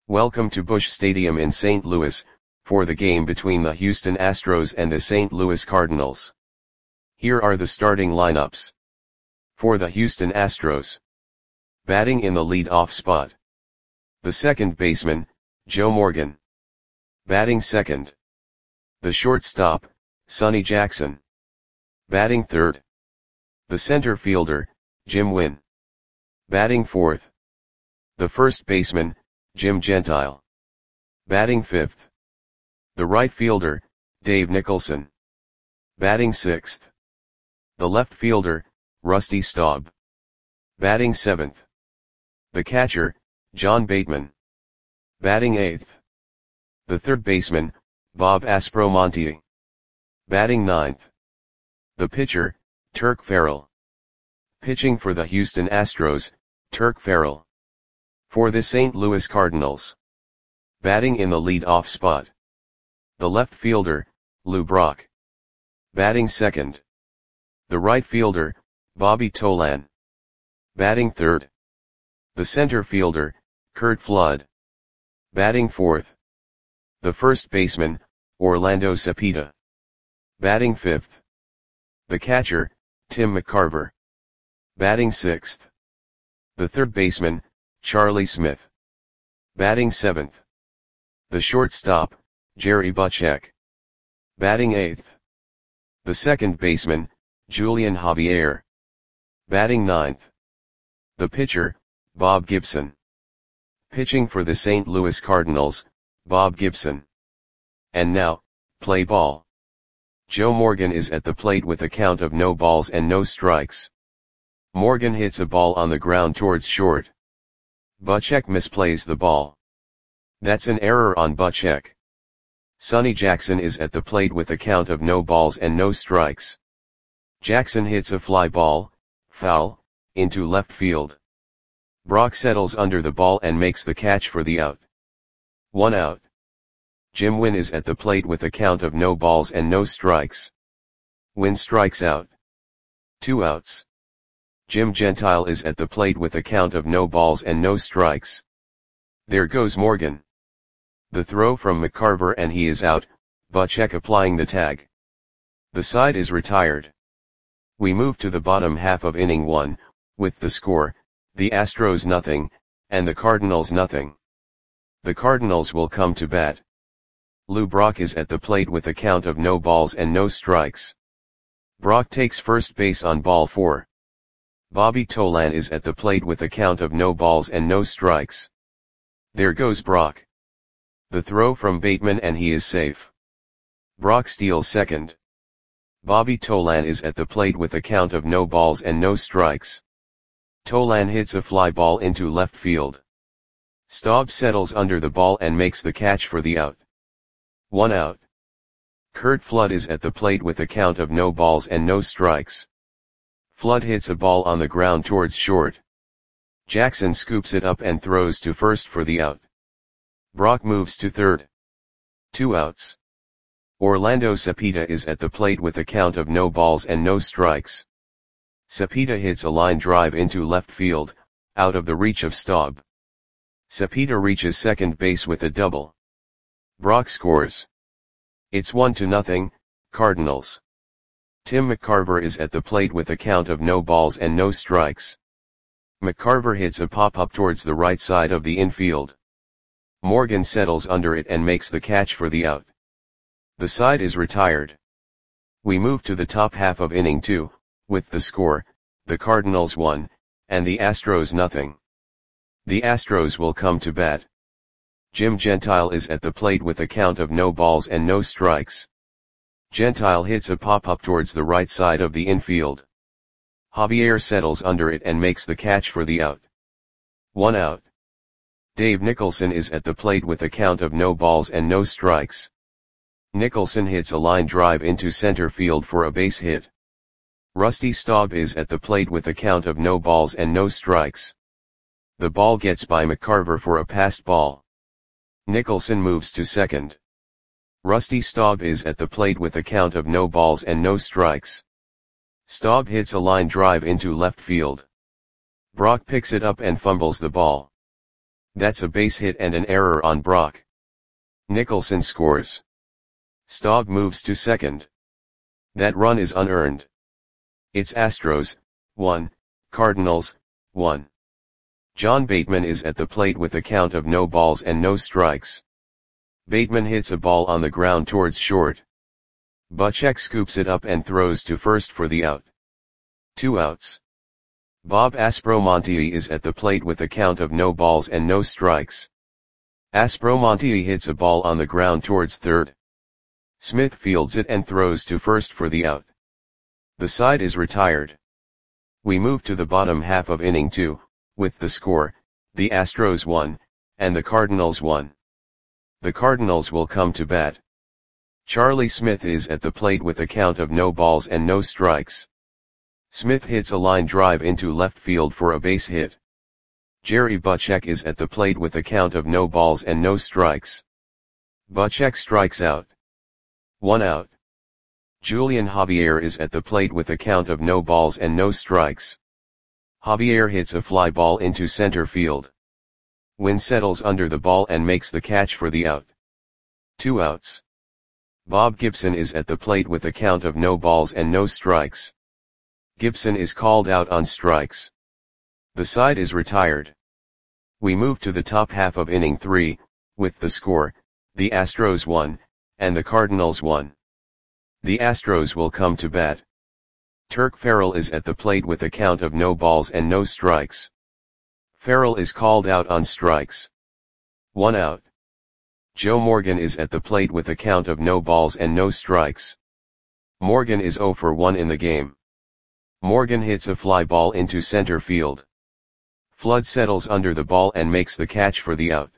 Welcome to Busch Stadium in St. Louis, for the game between the Houston Astros and the St. Louis Cardinals. Here are the starting lineups. For the Houston Astros. Batting in the lead-off spot. The second baseman, Joe Morgan. Batting second. The shortstop, Sonny Jackson. Batting third. The center fielder, Jim Wynn. Batting fourth. The first baseman, Jim Gentile. Batting fifth. The right fielder, Dave Nicholson. Batting sixth. The left fielder, Rusty Staub. Batting seventh. The catcher, John Bateman. Batting eighth. The third baseman, Bob Aspromonte. Batting ninth. The pitcher, Turk Farrell. Pitching for the Houston Astros, Turk Farrell. For the St. Louis Cardinals. Batting in the lead-off spot. The left fielder, Lou Brock. Batting second. The right fielder, Bobby Tolan. Batting third. The center fielder, Curt Flood. Batting fourth. The first baseman, Orlando Cepeda. Batting fifth. The catcher, Tim McCarver. Batting sixth. The third baseman, Charlie Smith. Batting seventh. The shortstop, Jerry Butchek. Batting eighth. The second baseman, Julian Javier. Batting ninth. The pitcher, Bob Gibson. Pitching for the St. Louis Cardinals, Bob Gibson. And now, play ball. Joe Morgan is at the plate with a count of no balls and no strikes. Morgan hits a ball on the ground towards short. Butchek misplays the ball. That's an error on Butchek. Sonny Jackson is at the plate with a count of no balls and no strikes. Jackson hits a fly ball, foul, into left field. Brock settles under the ball and makes the catch for the out. 1 out. Jim Wynn is at the plate with a count of no balls and no strikes. Wynn strikes out. 2 outs. Jim Gentile is at the plate with a count of no balls and no strikes. There goes Morgan. The throw from McCarver and he is out, Butchek applying the tag. The side is retired. We move to the bottom half of inning 1, with the score, the Astros nothing, and the Cardinals nothing. The Cardinals will come to bat. Lou Brock is at the plate with a count of no balls and no strikes. Brock takes first base on ball 4. Bobby Tolan is at the plate with a count of no balls and no strikes. There goes Brock. The throw from Bateman and he is safe. Brock steals second. Bobby Tolan is at the plate with a count of no balls and no strikes. Tolan hits a fly ball into left field. Staub settles under the ball and makes the catch for the out. 1 out. Curt Flood is at the plate with a count of no balls and no strikes. Flood hits a ball on the ground towards short. Jackson scoops it up and throws to first for the out. Brock moves to third. 2 outs. Orlando Cepeda is at the plate with a count of no balls and no strikes. Cepeda hits a line drive into left field, out of the reach of Staub. Cepeda reaches second base with a double. Brock scores. It's 1-0, Cardinals. Tim McCarver is at the plate with a count of no balls and no strikes. McCarver hits a pop-up towards the right side of the infield. Morgan settles under it and makes the catch for the out. The side is retired. We move to the top half of inning 2, with the score, the Cardinals 1, and the Astros nothing. The Astros will come to bat. Jim Gentile is at the plate with a count of no balls and no strikes. Gentile hits a pop-up towards the right side of the infield. Javier settles under it and makes the catch for the out. 1 out. Dave Nicholson is at the plate with a count of no balls and no strikes. Nicholson hits a line drive into center field for a base hit. Rusty Staub is at the plate with a count of no balls and no strikes. The ball gets by McCarver for a passed ball. Nicholson moves to second. Rusty Staub is at the plate with a count of no balls and no strikes. Staub hits a line drive into left field. Brock picks it up and fumbles the ball. That's a base hit and an error on Brock. Nicholson scores. Staub moves to second. That run is unearned. It's Astros, 1, Cardinals, 1. John Bateman is at the plate with a count of no balls and no strikes. Bateman hits a ball on the ground towards short. Buchek scoops it up and throws to first for the out. 2 outs. Bob Aspromonte is at the plate with a count of no balls and no strikes. Aspromonte hits a ball on the ground towards third. Smith fields it and throws to first for the out. The side is retired. We move to the bottom half of inning 2, with the score, the Astros 1, and the Cardinals 1. The Cardinals will come to bat. Charlie Smith is at the plate with a count of no balls and no strikes. Smith hits a line drive into left field for a base hit. Jerry Buchek is at the plate with a count of no balls and no strikes. Buchek strikes out. 1 out. Julian Javier is at the plate with a count of no balls and no strikes. Javier hits a fly ball into center field. Wynn settles under the ball and makes the catch for the out. 2 outs. Bob Gibson is at the plate with a count of no balls and no strikes. Gibson is called out on strikes. The side is retired. We move to the top half of inning 3, with the score, the Astros 1, and the Cardinals 1. The Astros will come to bat. Turk Farrell is at the plate with a count of no balls and no strikes. Farrell is called out on strikes. 1 out. Joe Morgan is at the plate with a count of no balls and no strikes. Morgan is 0 for 1 in the game. Morgan hits a fly ball into center field. Flood settles under the ball and makes the catch for the out.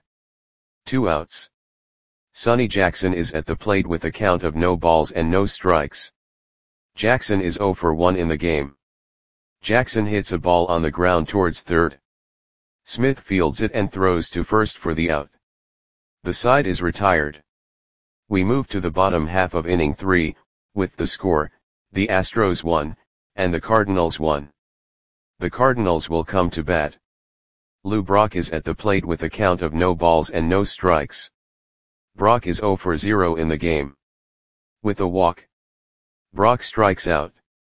2 outs. Sonny Jackson is at the plate with a count of no balls and no strikes. Jackson is 0 for 1 in the game. Jackson hits a ball on the ground towards third. Smith fields it and throws to first for the out. The side is retired. We move to the bottom half of inning 3, with the score, the Astros 1, and the Cardinals 1. The Cardinals will come to bat. Lou Brock is at the plate with a count of no balls and no strikes. Brock is 0 for 0 in the game. With a walk. Brock strikes out.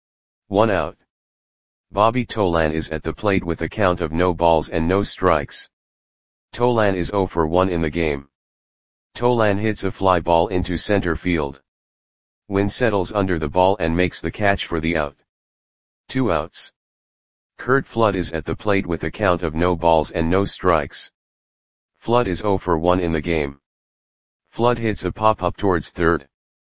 1 out. Bobby Tolan is at the plate with a count of no balls and no strikes. Tolan is 0 for 1 in the game. Tolan hits a fly ball into center field. Wynn settles under the ball and makes the catch for the out. 2 outs. Curt Flood is at the plate with a count of no balls and no strikes. Flood is 0 for 1 in the game. Flood hits a pop-up towards third.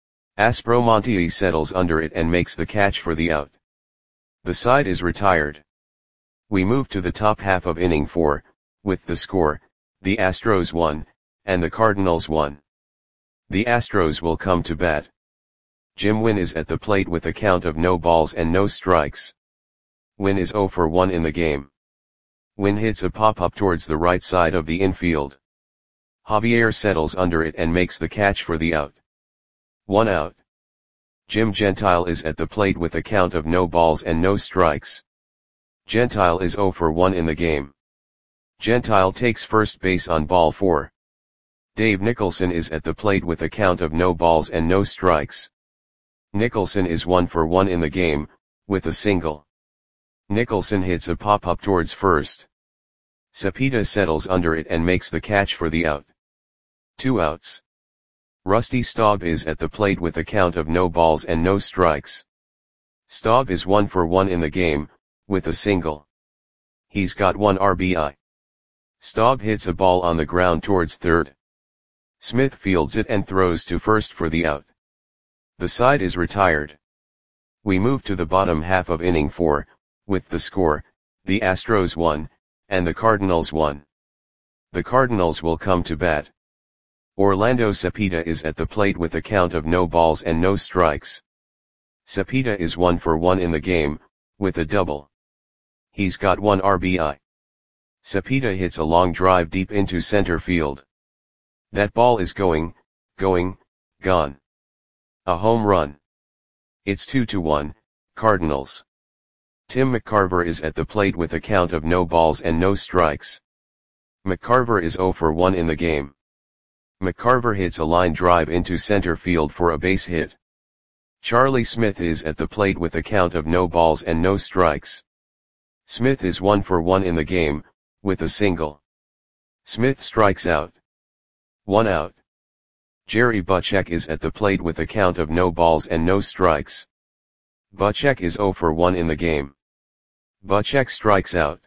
Aspromonte settles under it and makes the catch for the out. The side is retired. We move to the top half of inning 4, with the score, the Astros 1, and the Cardinals 1. The Astros will come to bat. Jim Wynn is at the plate with a count of no balls and no strikes. Wynn is 0 for 1 in the game. Wynn hits a pop-up towards the right side of the infield. Javier settles under it and makes the catch for the out. 1 out. Jim Gentile is at the plate with a count of no balls and no strikes. Gentile is 0 for 1 in the game. Gentile takes first base on ball 4. Dave Nicholson is at the plate with a count of no balls and no strikes. Nicholson is 1 for 1 in the game, with a single. Nicholson hits a pop-up towards first. Cepeda settles under it and makes the catch for the out. 2 outs. Rusty Staub is at the plate with a count of no balls and no strikes. Staub is 1 for 1 in the game, with a single. He's got 1 RBI. Staub hits a ball on the ground towards third. Smith fields it and throws to first for the out. The side is retired. We move to the bottom half of inning 4, with the score, the Astros 1, and the Cardinals 1. The Cardinals will come to bat. Orlando Cepeda is at the plate with a count of no balls and no strikes. Cepeda is 1 for 1 in the game, with a double. He's got 1 RBI. Cepeda hits a long drive deep into center field. That ball is gone. A home run. It's 2-1, Cardinals. Tim McCarver is at the plate with a count of no balls and no strikes. McCarver is 0 for 1 in the game. McCarver hits a line drive into center field for a base hit. Charlie Smith is at the plate with a count of no balls and no strikes. Smith is 1 for 1 in the game, with a single. Smith strikes out. 1 out. Jerry Butchek is at the plate with a count of no balls and no strikes. Butchek is 0 for 1 in the game. Butchek strikes out.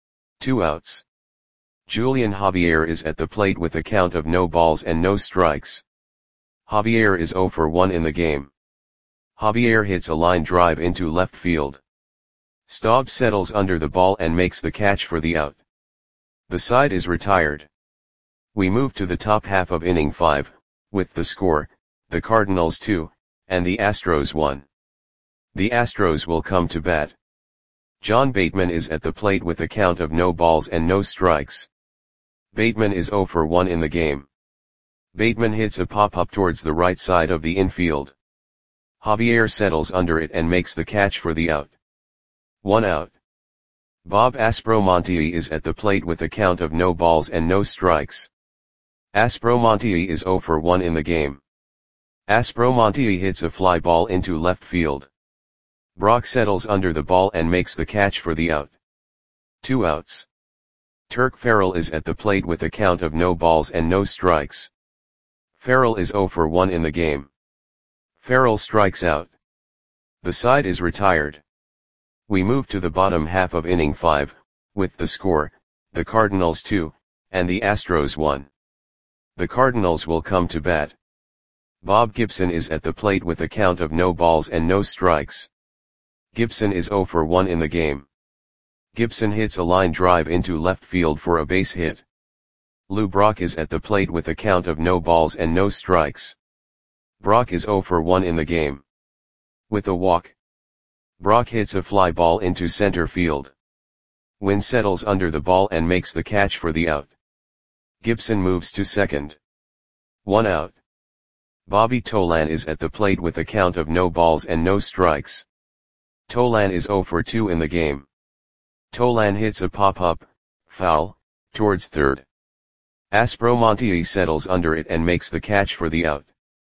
2 outs. Julian Javier is at the plate with a count of no balls and no strikes. Javier is 0 for 1 in the game. Javier hits a line drive into left field. Staub settles under the ball and makes the catch for the out. The side is retired. We move to the top half of inning 5, with the score, the Cardinals 2, and the Astros 1. The Astros will come to bat. John Bateman is at the plate with a count of no balls and no strikes. Bateman is 0 for 1 in the game. Bateman hits a pop-up towards the right side of the infield. Javier settles under it and makes the catch for the out. 1 out. Bob Aspromonte is at the plate with a count of no balls and no strikes. Aspromonte is 0 for 1 in the game. Aspromonte hits a fly ball into left field. Brock settles under the ball and makes the catch for the out. 2 outs. Turk Farrell is at the plate with a count of no balls and no strikes. Farrell is 0 for 1 in the game. Farrell strikes out. The side is retired. We move to the bottom half of inning 5, with the score, the Cardinals 2, and the Astros 1. The Cardinals will come to bat. Bob Gibson is at the plate with a count of no balls and no strikes. Gibson is 0 for 1 in the game. Gibson hits a line drive into left field for a base hit. Lou Brock is at the plate with a count of no balls and no strikes. Brock is 0 for 1 in the game. With a walk. Brock hits a fly ball into center field. Wynn settles under the ball and makes the catch for the out. Gibson moves to second. 1 out. Bobby Tolan is at the plate with a count of no balls and no strikes. Tolan is 0 for 2 in the game. Tolan hits a pop-up, foul, towards third. Aspromonte settles under it and makes the catch for the out.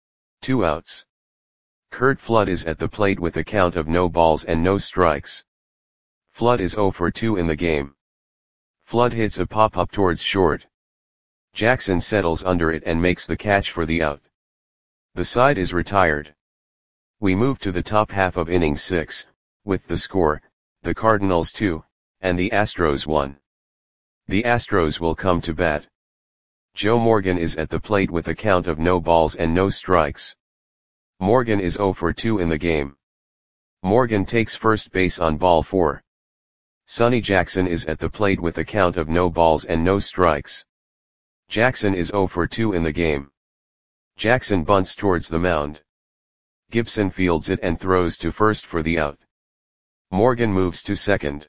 2 outs. Curt Flood is at the plate with a count of no balls and no strikes. Flood is 0 for 2 in the game. Flood hits a pop-up towards short. Jackson settles under it and makes the catch for the out. The side is retired. We move to the top half of inning 6, with the score, the Cardinals 2, and the Astros 1. The Astros will come to bat. Joe Morgan is at the plate with a count of no balls and no strikes. Morgan is 0 for 2 in the game. Morgan takes first base on ball 4. Sonny Jackson is at the plate with a count of no balls and no strikes. Jackson is 0 for 2 in the game. Jackson bunts towards the mound. Gibson fields it and throws to first for the out. Morgan moves to second.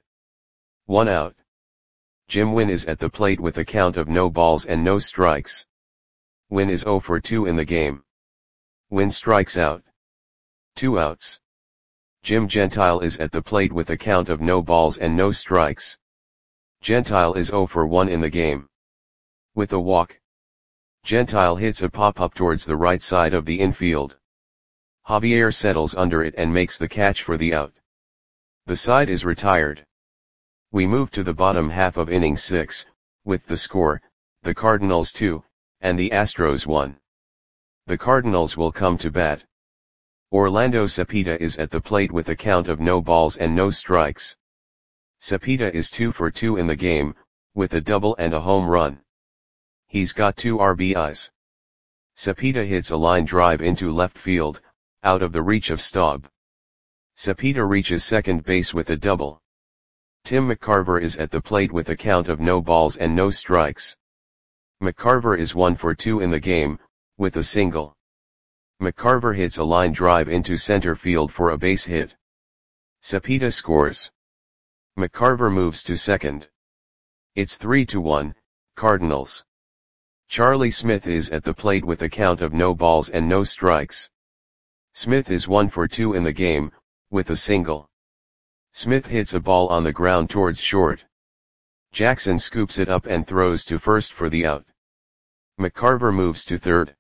1 out. Jim Wynn is at the plate with a count of no balls and no strikes. Wynn is 0 for 2 in the game. Wynn strikes out. 2 outs. Jim Gentile is at the plate with a count of no balls and no strikes. Gentile is 0 for 1 in the game. With a walk. Gentile hits a pop-up towards the right side of the infield. Javier settles under it and makes the catch for the out. The side is retired. We move to the bottom half of inning 6, with the score, the Cardinals 2, and the Astros 1. The Cardinals will come to bat. Orlando Cepeda is at the plate with a count of no balls and no strikes. Cepeda is 2 for 2 in the game, with a double and a home run. He's got 2 RBIs. Cepeda hits a line drive into left field, out of the reach of Staub. Cepeda reaches second base with a double. Tim McCarver is at the plate with a count of no balls and no strikes. McCarver is 1 for 2 in the game, with a single. McCarver hits a line drive into center field for a base hit. Cepeda scores. McCarver moves to second. It's 3-1, Cardinals. Charlie Smith is at the plate with a count of no balls and no strikes. Smith is 1 for 2 in the game, with a single. Smith hits a ball on the ground towards short. Jackson scoops it up and throws to first for the out. McCarver moves to third.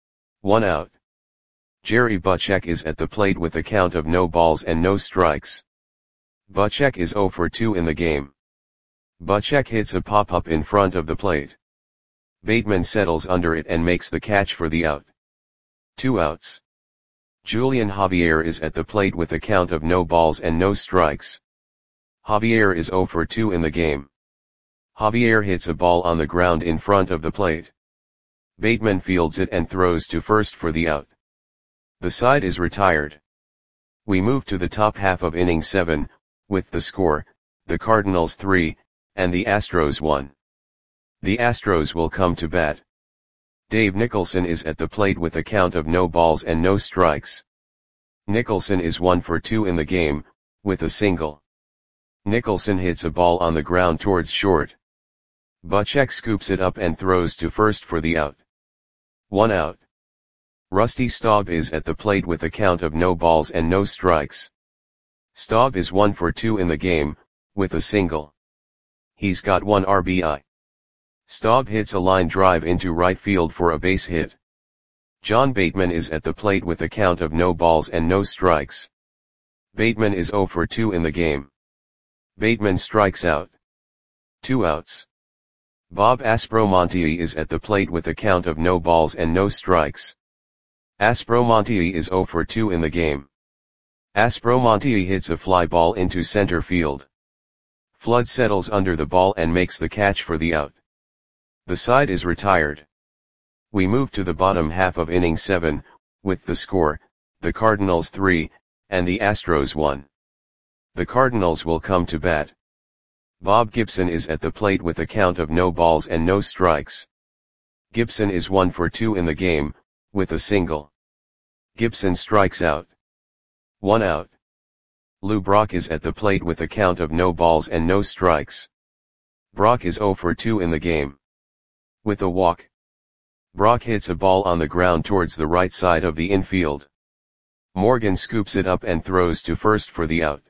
1 out. Jerry Butchek is at the plate with a count of no balls and no strikes. Butchek is 0 for 2 in the game. Butchek hits a pop-up in front of the plate. Bateman settles under it and makes the catch for the out. 2 outs. Julian Javier is at the plate with a count of no balls and no strikes. Javier is 0 for 2 in the game. Javier hits a ball on the ground in front of the plate. Bateman fields it and throws to first for the out. The side is retired. We move to the top half of inning 7, with the score, the Cardinals 3, and the Astros 1. The Astros will come to bat. Dave Nicholson is at the plate with a count of no balls and no strikes. Nicholson is 1 for 2 in the game, with a single. Nicholson hits a ball on the ground towards short. Butchek scoops it up and throws to first for the out. 1 out. Rusty Staub is at the plate with a count of no balls and no strikes. Staub is 1 for 2 in the game, with a single. He's got 1 RBI. Staub hits a line drive into right field for a base hit. John Bateman is at the plate with a count of no balls and no strikes. Bateman is 0 for 2 in the game. Bateman strikes out. 2 outs. Bob Aspromonte is at the plate with a count of no balls and no strikes. Aspromonte is 0 for 2 in the game. Aspromonte hits a fly ball into center field. Flood settles under the ball and makes the catch for the out. The side is retired. We move to the bottom half of inning 7, with the score, the Cardinals 3, and the Astros 1. The Cardinals will come to bat. Bob Gibson is at the plate with a count of no balls and no strikes. Gibson is 1 for 2 in the game, with a single. Gibson strikes out. 1 out. Lou Brock is at the plate with a count of no balls and no strikes. Brock is 0 for 2 in the game. With a walk. Brock hits a ball on the ground towards the right side of the infield. Morgan scoops it up and throws to first for the out.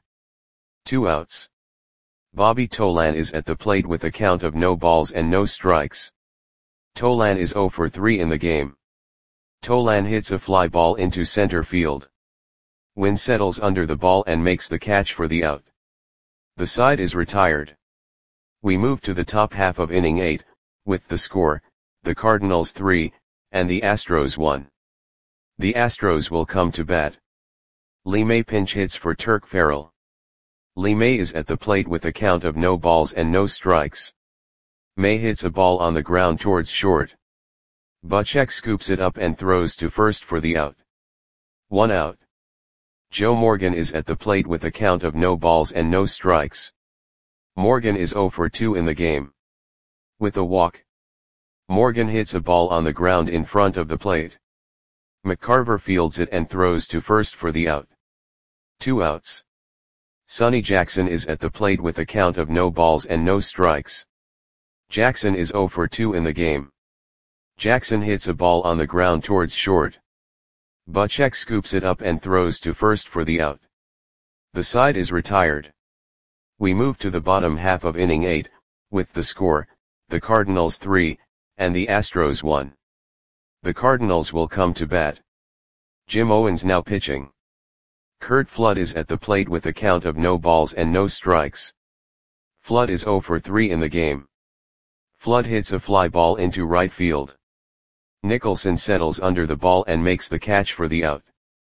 2 outs. Bobby Tolan is at the plate with a count of no balls and no strikes. Tolan is 0 for 3 in the game. Tolan hits a fly ball into center field. Wynn settles under the ball and makes the catch for the out. The side is retired. We move to the top half of inning 8, with the score, the Cardinals 3, and the Astros 1. The Astros will come to bat. Lee May pinch hits for Turk Farrell. Lee May is at the plate with a count of no balls and no strikes. May hits a ball on the ground towards short. Butchek scoops it up and throws to first for the out. 1 out. Joe Morgan is at the plate with a count of no balls and no strikes. Morgan is 0 for 2 in the game. With a walk. Morgan hits a ball on the ground in front of the plate. McCarver fields it and throws to first for the out. 2 outs. Sonny Jackson is at the plate with a count of no balls and no strikes. Jackson is 0 for 2 in the game. Jackson hits a ball on the ground towards short. Butchek scoops it up and throws to first for the out. The side is retired. We move to the bottom half of inning 8, with the score, the Cardinals 3, and the Astros 1. The Cardinals will come to bat. Jim Owens now pitching. Curt Flood is at the plate with a count of no balls and no strikes. Flood is 0 for 3 in the game. Flood hits a fly ball into right field. Nicholson settles under the ball and makes the catch for the out.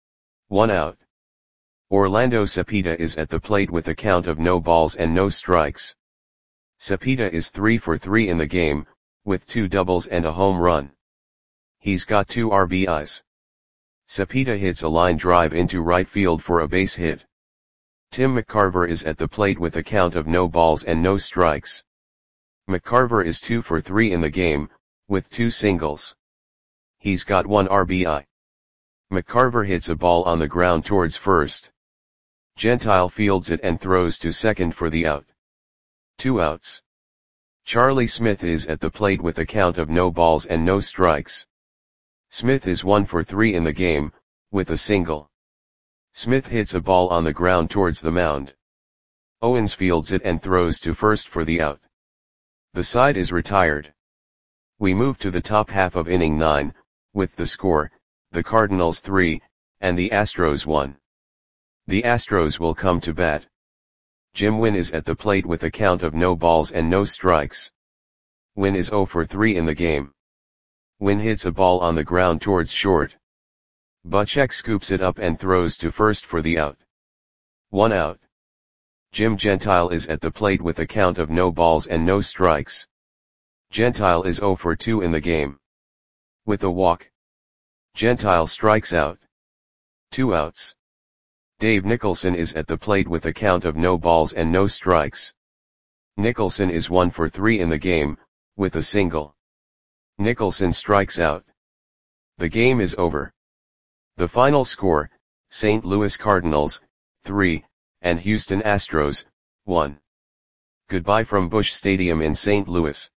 1 out. Orlando Cepeda is at the plate with a count of no balls and no strikes. Cepeda is 3 for 3 in the game, with 2 doubles and a home run. He's got 2 RBIs. Cepeda hits a line drive into right field for a base hit. Tim McCarver is at the plate with a count of no balls and no strikes. McCarver is 2 for 3 in the game, with 2 singles. He's got 1 RBI. McCarver hits a ball on the ground towards first. Gentile fields it and throws to second for the out. 2 outs. Charlie Smith is at the plate with a count of no balls and no strikes. Smith is 1 for 3 in the game, with a single. Smith hits a ball on the ground towards the mound. Owens fields it and throws to first for the out. The side is retired. We move to the top half of inning 9, with the score, the Cardinals 3, and the Astros 1. The Astros will come to bat. Jim Wynn is at the plate with a count of no balls and no strikes. Wynn is 0 for 3 in the game. Wynn hits a ball on the ground towards short. Buchek scoops it up and throws to first for the out. 1 out. Jim Gentile is at the plate with a count of no balls and no strikes. Gentile is 0 for 2 in the game. With a walk, Gentile strikes out. 2 outs. Dave Nicholson is at the plate with a count of no balls and no strikes. Nicholson is 1 for 3 in the game, with a single. Nicholson strikes out. The game is over. The final score, St. Louis Cardinals, 3, and Houston Astros, 1. Goodbye from Busch Stadium in St. Louis.